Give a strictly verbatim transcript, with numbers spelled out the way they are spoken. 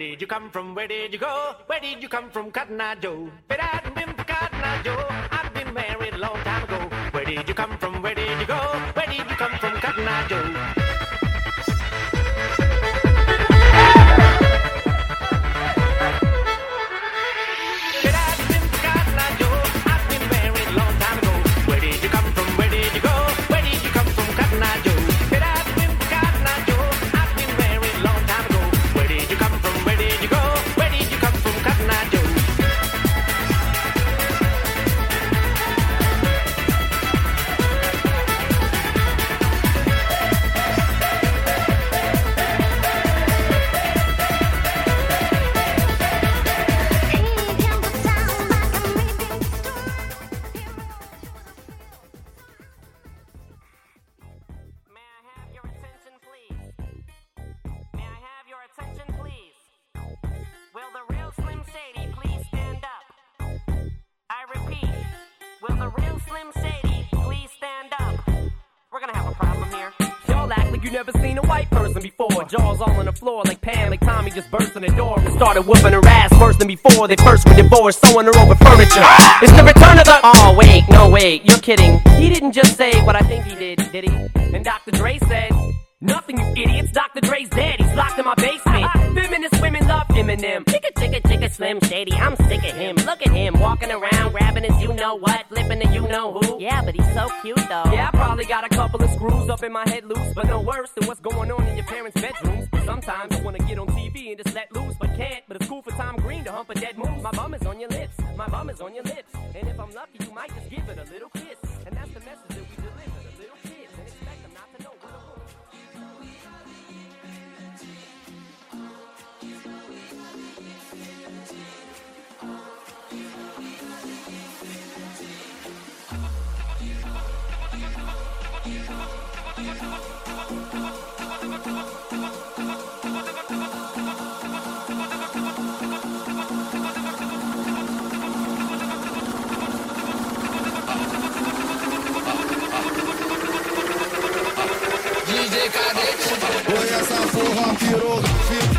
did you come from? Where did you go? Where did you come from, Cotton Eye Joe? But I hadn't been for Cotton Eye Joe. I've been married a long time ago. Where did you come from? Where did you go? Where did you come from, Cotton Eye Joe? Jaws all on the floor like Pam, like Tommy just burst in the door and started whooping her ass worse than before. They first were divorced, sewing her over furniture. It's the return of the... Oh, wait, no, wait, you're kidding. He didn't just say what I think he did, did he? And Doctor Dre said... Nothing, you idiots. Doctor Dre's dead. He's locked in my basement. Feminist women love Eminem. Chicka, chicka, chicka, Slim Shady. I'm sick of him. Look at him walking around, grabbing his you-know-what, flipping the you-know-who. Yeah, but he's so cute, though. Yeah, I probably got a couple of screws up in my head loose, but no worse than what's going on in your parents' bedrooms. Sometimes I want to get on T V and just let loose, but can't. But it's cool for Tom Green to hump a dead moose. My bum is on your lips. My bum is on your lips. And if I'm lucky, you might just give it a little kiss. And that's the message that we deliver to little kids. And expect them not to know what I'm doing. Põe essa porra piroga,